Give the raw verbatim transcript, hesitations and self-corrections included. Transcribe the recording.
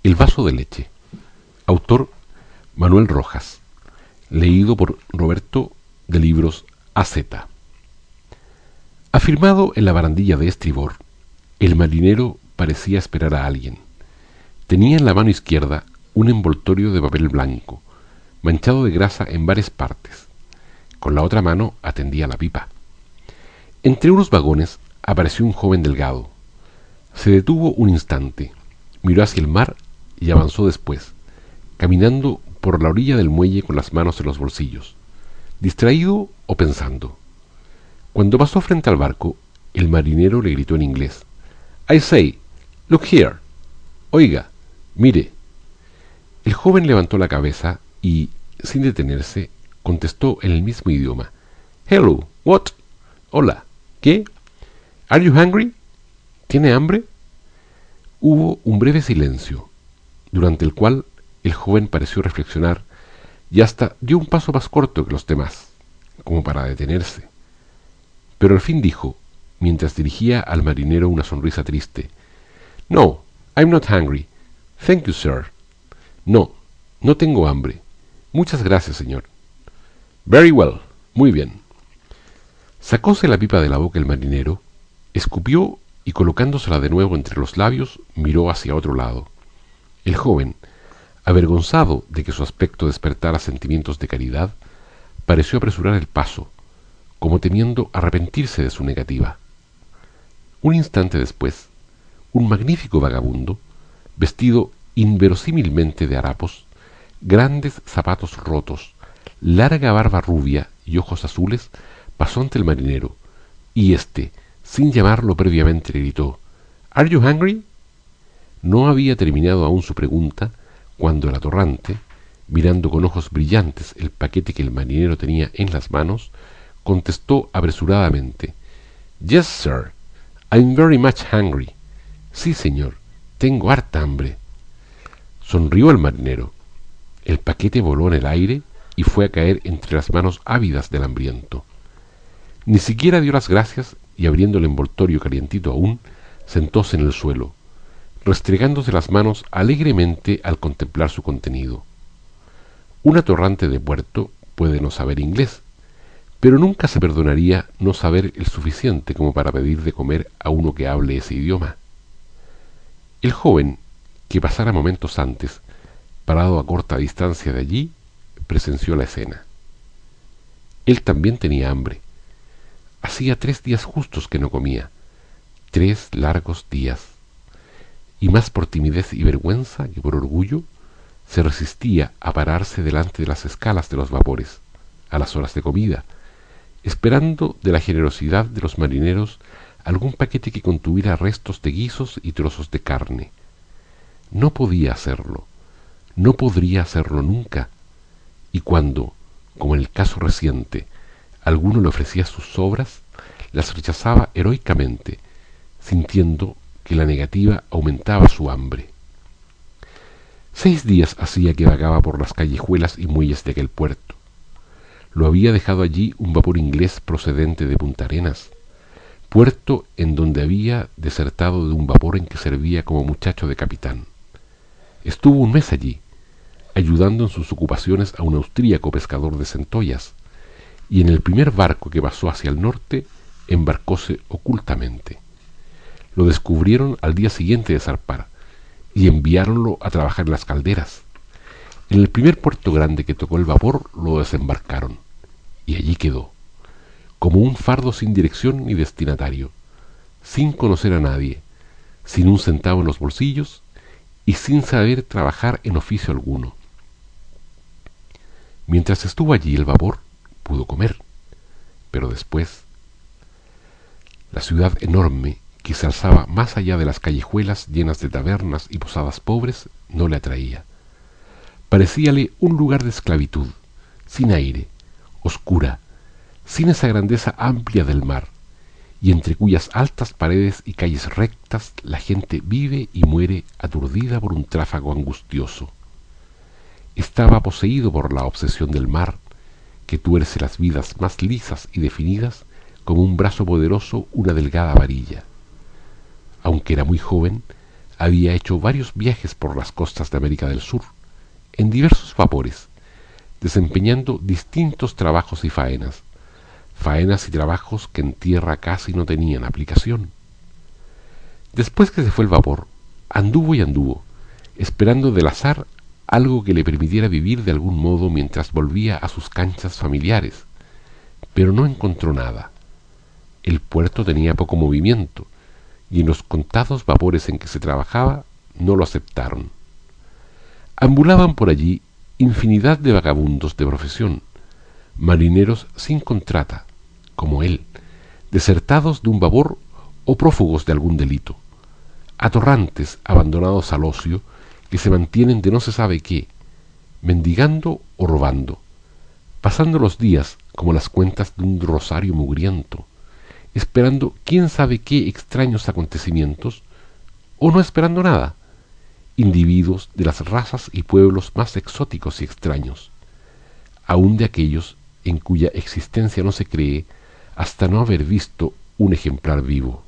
El vaso de leche. Autor Manuel Rojas. Leído por Roberto de Libros A Z. Afirmado en la barandilla de estribor, el marinero parecía esperar a alguien. Tenía en la mano izquierda un envoltorio de papel blanco, manchado de grasa en varias partes. Con la otra mano atendía la pipa. Entre unos vagones apareció un joven delgado. Se detuvo un instante, miró hacia el mar y avanzó después, caminando por la orilla del muelle con las manos en los bolsillos, distraído o pensando. Cuando pasó frente al barco, el marinero le gritó en inglés: «I say, look here. Oiga, mire». El joven levantó la cabeza y, sin detenerse, contestó en el mismo idioma: «Hello, what? Hola, ¿qué? Are you hungry? ¿Tiene hambre?» Hubo un breve silencio, durante el cual el joven pareció reflexionar y hasta dio un paso más corto que los demás, como para detenerse. Pero al fin dijo, mientras dirigía al marinero una sonrisa triste: «No, I'm not hungry. Thank you, sir. No, no tengo hambre. Muchas gracias, señor». «Very well. Muy bien». Sacóse la pipa de la boca el marinero, escupió y colocándosela de nuevo entre los labios, miró hacia otro lado. El joven, avergonzado de que su aspecto despertara sentimientos de caridad, pareció apresurar el paso, como temiendo arrepentirse de su negativa. Un instante después, un magnífico vagabundo, vestido inverosímilmente de harapos, grandes zapatos rotos, larga barba rubia y ojos azules, pasó ante el marinero, y éste, sin llamarlo previamente, le gritó: «¿Are you hungry?» No había terminado aún su pregunta cuando el atorrante, mirando con ojos brillantes el paquete que el marinero tenía en las manos, contestó apresuradamente: «Yes, sir, I'm very much hungry». «Sí, señor, tengo harta hambre». Sonrió el marinero. El paquete voló en el aire y fue a caer entre las manos ávidas del hambriento. Ni siquiera dio las gracias y, abriendo el envoltorio calientito aún, sentóse en el suelo, restregándose las manos alegremente al contemplar su contenido. Un atorrante de puerto puede no saber inglés, pero nunca se perdonaría no saber el suficiente como para pedir de comer a uno que hable ese idioma. El joven, que pasara momentos antes, parado a corta distancia de allí, presenció la escena. Él también tenía hambre. Hacía tres días justos que no comía, tres largos días, y más por timidez y vergüenza que por orgullo, se resistía a pararse delante de las escalas de los vapores, a las horas de comida, esperando de la generosidad de los marineros algún paquete que contuviera restos de guisos y trozos de carne. No podía hacerlo, no podría hacerlo nunca, y cuando, como en el caso reciente, alguno le ofrecía sus sobras, las rechazaba heroicamente, sintiendo que la negativa aumentaba su hambre. Seis días hacía que vagaba por las callejuelas y muelles de aquel puerto. Lo había dejado allí un vapor inglés procedente de Punta Arenas, puerto en donde había desertado de un vapor en que servía como muchacho de capitán. Estuvo un mes allí, ayudando en sus ocupaciones a un austríaco pescador de centollas, y en el primer barco que pasó hacia el norte embarcóse ocultamente. Lo descubrieron al día siguiente de zarpar y enviáronlo a trabajar en las calderas. En el primer puerto grande que tocó el vapor lo desembarcaron, y allí quedó, como un fardo sin dirección ni destinatario, sin conocer a nadie, sin un centavo en los bolsillos y sin saber trabajar en oficio alguno. Mientras estuvo allí el vapor, pudo comer, pero después, la ciudad enorme que se alzaba más allá de las callejuelas llenas de tabernas y posadas pobres no le atraía. Parecíale un lugar de esclavitud, sin aire, oscura, sin esa grandeza amplia del mar, y entre cuyas altas paredes y calles rectas la gente vive y muere aturdida por un tráfago angustioso. Estaba poseído por la obsesión del mar, que tuerce las vidas más lisas y definidas como un brazo poderoso una delgada varilla. Aunque era muy joven, había hecho varios viajes por las costas de América del Sur, en diversos vapores, desempeñando distintos trabajos y faenas, faenas y trabajos que en tierra casi no tenían aplicación. Después que se fue el vapor, anduvo y anduvo, esperando del azar algo que le permitiera vivir de algún modo mientras volvía a sus canchas familiares, pero no encontró nada. El puerto tenía poco movimiento, y en los contados vapores en que se trabajaba no lo aceptaron. Ambulaban por allí infinidad de vagabundos de profesión, marineros sin contrata, como él, desertados de un vapor o prófugos de algún delito, atorrantes abandonados al ocio que se mantienen de no se sabe qué, mendigando o robando, pasando los días como las cuentas de un rosario mugriento, esperando quién sabe qué extraños acontecimientos, o no esperando nada, individuos de las razas y pueblos más exóticos y extraños, aun de aquellos en cuya existencia no se cree hasta no haber visto un ejemplar vivo.